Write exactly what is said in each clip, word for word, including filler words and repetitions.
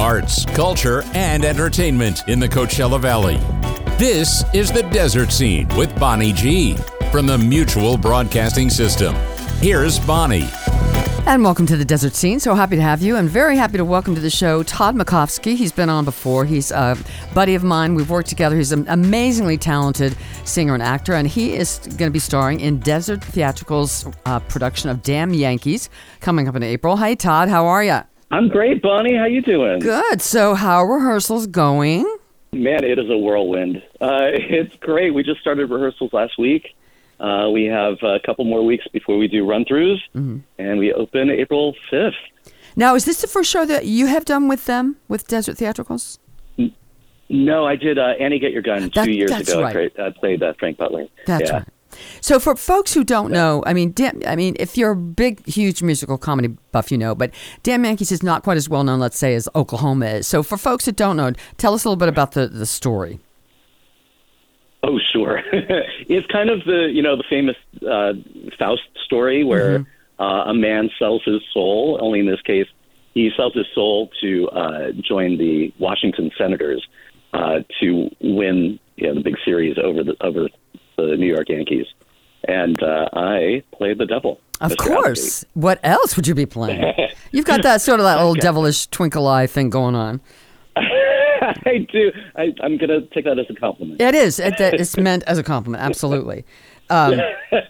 arts, culture, and entertainment in the Coachella Valley. This is The Desert Scene with Bonnie G. from the Mutual Broadcasting System. Here's Bonnie. And welcome to The Desert Scene. So happy to have you, and very happy to welcome to the show Todd Makovsky. He's been on before. He's a buddy of mine. We've worked together. He's an amazingly talented singer and actor, and he is going to be starring in Desert Theatrical's uh, production of Damn Yankees coming up in April. Hey, Todd, how are you? I'm great, Bonnie. How you doing? Good. So how are rehearsals going? Man, it is a whirlwind. Uh, it's great. We just started rehearsals last week. Uh, we have a couple more weeks before we do run-throughs, mm-hmm. and we open April fifth. Now, is this the first show that you have done with them, with Desert Theatricals? No, I did uh, Annie Get Your Gun that, two years that's ago. Right. I played uh, Frank Butler. That's yeah. right. So for folks who don't know, I mean, damn, I mean, if you're a big, huge musical comedy buff, you know, but Damn Yankees is not quite as well known, let's say, as Oklahoma is. So for folks that don't know, tell us a little bit about the, the story. Oh, sure. It's kind of the, you know, the famous uh, Faust story where mm-hmm. uh, a man sells his soul, only in this case, he sells his soul to uh, join the Washington Senators uh, to win, you know, the big series over the over the New York Yankees. And uh, I played the devil. Of Mister course. Applegate. What else would you be playing? You've got that sort of that little okay. devilish twinkle eye thing going on. I do. I, I'm going to take that as a compliment. It is. It, it's meant as a compliment. Absolutely. Um,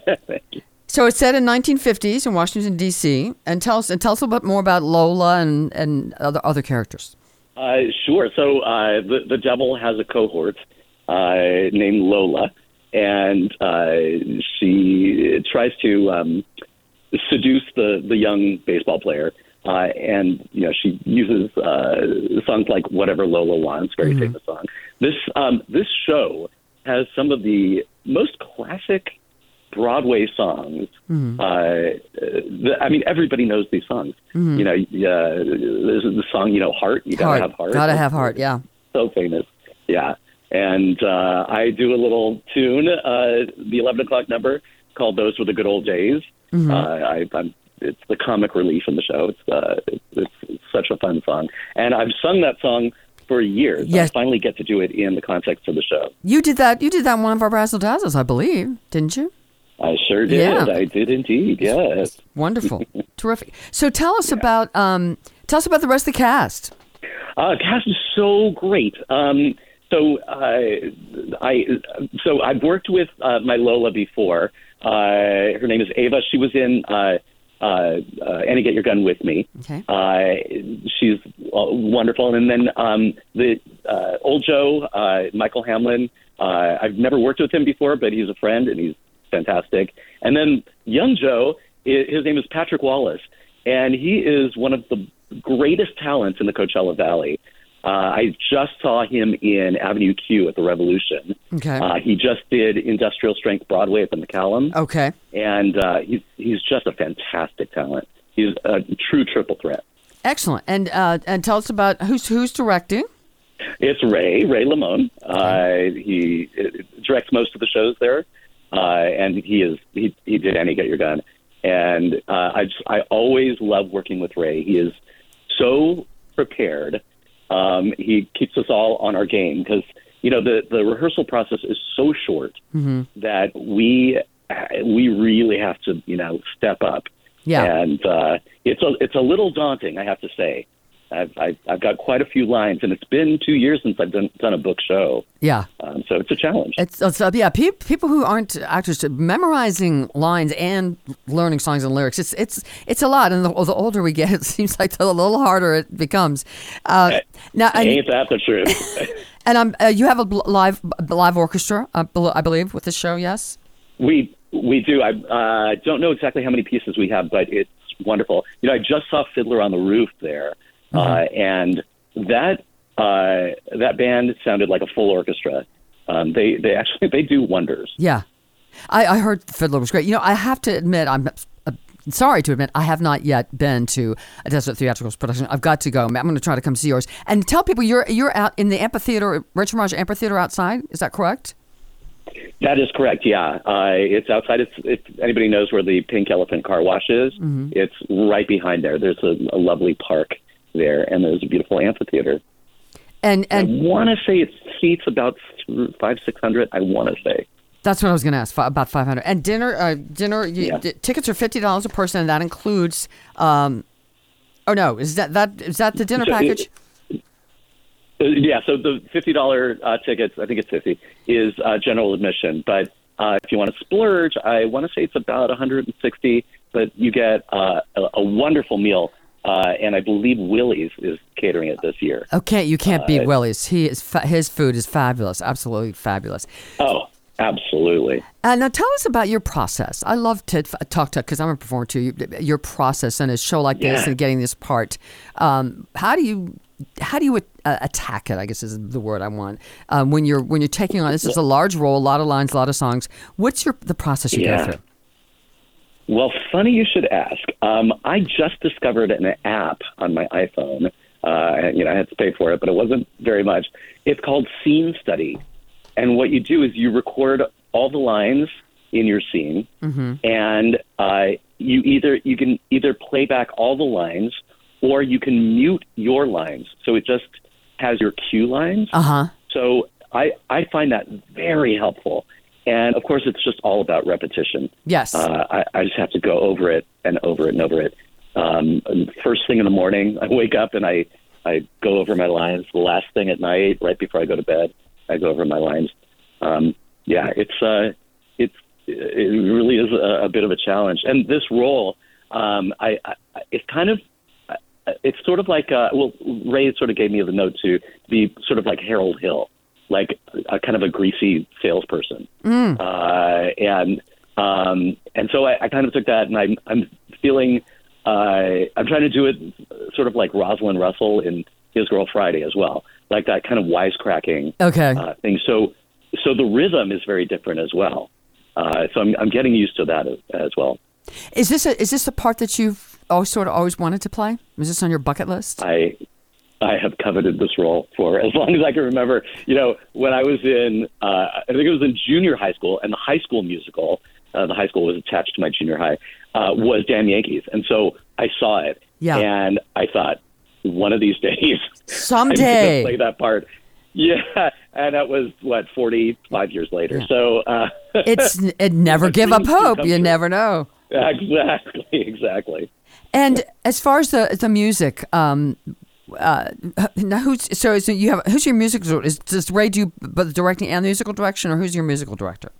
so it's set in nineteen fifties in Washington, D C And tell us and tell us a little bit more about Lola and, and other other characters. Uh, sure. So uh, the, the devil has a cohort uh, named Lola, and uh, she tries to um, seduce the, the young baseball player. Uh, and, you know, she uses uh, songs like Whatever Lola Wants, very mm-hmm. famous song. This um, this show has some of the most classic Broadway songs. Mm-hmm. Uh, the, I mean, everybody knows these songs. Mm-hmm. You know, uh, there's the song, you know, Heart. You gotta have heart. Gotta have heart, yeah. So famous, yeah. And uh, I do a little tune, uh, the eleven o'clock number, called Those Were the Good Old Days. Mm-hmm. Uh, I, I'm It's the comic relief in the show. It's, uh, it's it's such a fun song. And I've sung that song for years. Yes. I finally get to do it in the context of the show. You did that You did that in one of our Razzle Dazzles, I believe, didn't you? I sure did. Yeah. I did indeed, yes. Wonderful. Terrific. So tell us yeah. about um, tell us about the rest of the cast. Uh, the cast is so great. Um, so uh, I so I've worked with uh, my Lola before. Uh, her name is Ava. She was in uh, Uh, uh, Annie, Get Your Gun with Me. Okay. Uh, she's uh, wonderful. And then um, the uh, old Joe, uh, Michael Hamlin. Uh, I've never worked with him before, but he's a friend and he's fantastic. And then young Joe, his name is Patrick Wallace, and he is one of the greatest talents in the Coachella Valley. Uh, I just saw him in Avenue Q at the Revolution. Okay. Uh, he just did Industrial Strength Broadway at the McCallum. Okay. And uh, he's he's just a fantastic talent. He's a true triple threat. Excellent. And uh, and tell us about who's who's directing. It's Ray Ray Lamone. Uh, he directs most of the shows there, uh, and he is he he did Annie Get Your Gun. And uh, I just, I always love working with Ray. He is so prepared. Um, he keeps us all on our game because, you know, the, the rehearsal process is so short mm-hmm. that we we really have to, you know, step up. Yeah. And uh, it's a it's a little daunting, I have to say. I've, I've I've got quite a few lines, and it's been two years since I've done done a book show. Yeah. Um, so it's a challenge. It's, it's uh, yeah. Pe- people who aren't actors memorizing lines and learning songs and lyrics. It's it's it's a lot, and the, the older we get, it seems like the, a little harder it becomes. Uh, now, and, ain't that the truth? And um, uh, you have a live live orchestra, uh, I believe, with the show. Yes. We we do. I uh, don't know exactly how many pieces we have, but it's wonderful. You know, I just saw Fiddler on the Roof there. Mm-hmm. Uh, and that uh, that band sounded like a full orchestra. Um, they they actually they do wonders. Yeah, I, I heard Fiddler was great. You know, I have to admit, I'm uh, sorry to admit, I have not yet been to a Desert Theatricals production. I've got to go. I'm going to try to come see yours and tell people you're you're out in the amphitheater, Richard Rogers Amphitheater outside. Is that correct? That is correct, yeah. Uh, it's outside. It's, if anybody knows where the Pink Elephant Car Wash is, mm-hmm. it's right behind there. There's a, a lovely park there, and there's a beautiful amphitheater. And and I want to say it seats about five, six hundred. I want to say. That's what I was going to ask. About five hundred. And dinner, uh, dinner you, Yeah. d- tickets are fifty dollars a person, and that includes. Um, oh no, is that that is that the dinner So package? It, uh, yeah. So the fifty dollar uh, tickets, I think it's fifty, is uh, general admission. But uh, if you want to splurge, I want to say it's about one hundred sixty. But you get uh, a, a wonderful meal. Uh, and I believe Willie's is catering it this year. Okay, you can't beat Uh, Willie's. He is fa- his food is fabulous, absolutely fabulous. Oh, absolutely. Uh, now tell us about your process. I love to f- talk to because I'm a performer too. You- Your process in a show like this Yeah. and getting this part. Um, how do you how do you uh, attack it? I guess is the word I want. Um, when you're when you're taking on this is a large role, a lot of lines, a lot of songs. What's your the process you Yeah. go through? Well, funny you should ask. Um, I just discovered an app on my iPhone. Uh, you know, I had to pay for it, but it wasn't very much. It's called Scene Study. And what you do is you record all the lines in your scene, Mm-hmm. and uh, you either you can either play back all the lines, or you can mute your lines. So it just has your cue lines. Uh huh. So I, I find that very helpful. And, of course, it's just all about repetition. Yes. Uh, I, I just have to go over it and over it and over it. Um, and first thing in the morning, I wake up and I, I go over my lines. The last thing at night, right before I go to bed, I go over my lines. Um, yeah, it's uh, it's it really is a, a bit of a challenge. And this role, um, I, I it's kind of it's sort of like uh, well, Ray sort of gave me the note to be sort of like Harold Hill. Like a kind of a greasy salesperson, mm. uh, and um, and so I, I kind of took that, and I'm I'm feeling uh, I'm trying to do it sort of like Rosalind Russell in His Girl Friday as well, like that kind of wisecracking Okay. uh, thing. So so the rhythm is very different as well. Uh, so I'm I'm getting used to that as, as well. Is this a, is this the part that you've always sort of always wanted to play? Was this on your bucket list? I. I have coveted this role for as long as I can remember. You know, when I was in, uh, I think it was in junior high school, and the high school musical, uh, the high school was attached to my junior high, uh, was Damn Yankees. And so I saw it, Yeah. and I thought, one of these days, Someday. I'm going to play that part. Yeah, and that was, what, forty-five years later. Yeah. So uh, It's it never give up dreams do hope. come You true. never know. Exactly, exactly. And as far as the the music, um, uh, now who's so is it, you have who's your music director? Is does Ray do both the directing and the musical direction, or who's your musical director?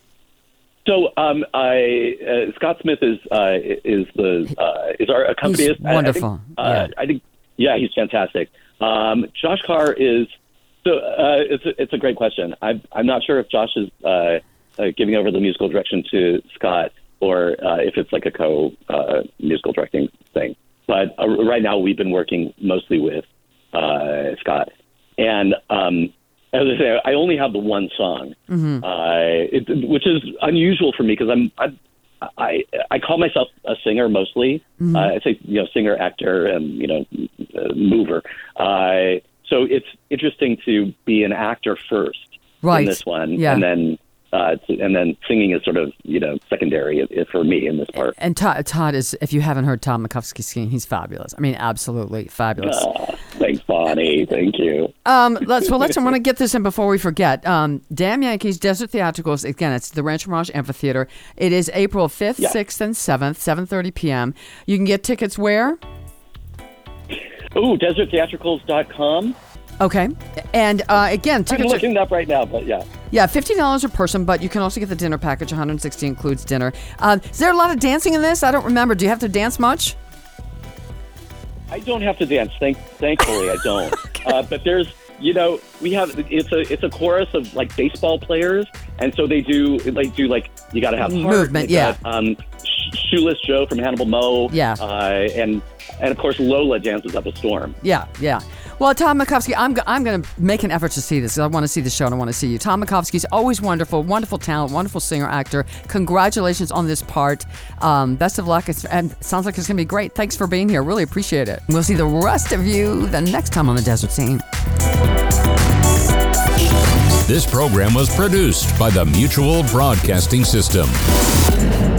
So um, I uh, Scott Smith is uh, is the uh, is our accompanist. He's wonderful. I, I think, uh, Yeah. I think yeah, he's fantastic. Um, Josh Carr is so uh, it's a, it's a great question. I'm I'm not sure if Josh is uh, uh, giving over the musical direction to Scott or uh, if it's like a co uh, musical directing thing. But uh, right now we've been working mostly with uh, Scott, and um, as I say, I only have the one song, mm-hmm. uh, it, which is unusual for me because I'm, I'm I I call myself a singer mostly. Mm-hmm. Uh, I say you know singer, actor, and you know uh, mover. Uh, so it's interesting to be an actor first Right. in this one, Yeah. and then. Uh, and then singing is sort of, you know, secondary for me in this part. And Todd, Todd is, if you haven't heard Todd Makowski sing, he's fabulous. I mean, absolutely fabulous. Uh, thanks, Bonnie. Thank you. Um, let's well, let's. I want to get this in before we forget. Um, Damn Yankees Desert Theatricals. Again, it's the Rancho Mirage Amphitheater. It is April fifth, Yeah. sixth, and seventh, seven thirty p.m. You can get tickets where? Ooh, desert theatricals dot com. Okay, and uh, again, I'm tickets are looking it up right now, but yeah. yeah, fifteen dollars a person, but you can also get the dinner package. one hundred sixty includes dinner. Um, is there a lot of dancing in this? I don't remember. Do you have to dance much? I don't have to dance. Thank, thankfully, I don't. uh, but there's, you know, we have it's a it's a chorus of like baseball players, and so they do like do like you got to have heart. Movement, They yeah. got, um, Shoeless Joe from Hannibal Moe. Yeah. Uh, and and of course Lola dances up a storm. Yeah, yeah. Well, Tom Makowski, I'm go- I'm going to make an effort to see this. I want to see the show and I want to see you. Tom Makowski's always wonderful, wonderful talent, wonderful singer, actor. Congratulations on this part. Um, best of luck. It's, and it sounds like it's going to be great. Thanks for being here. Really appreciate it. We'll see the rest of you the next time on The Desert Scene. This program was produced by the Mutual Broadcasting System.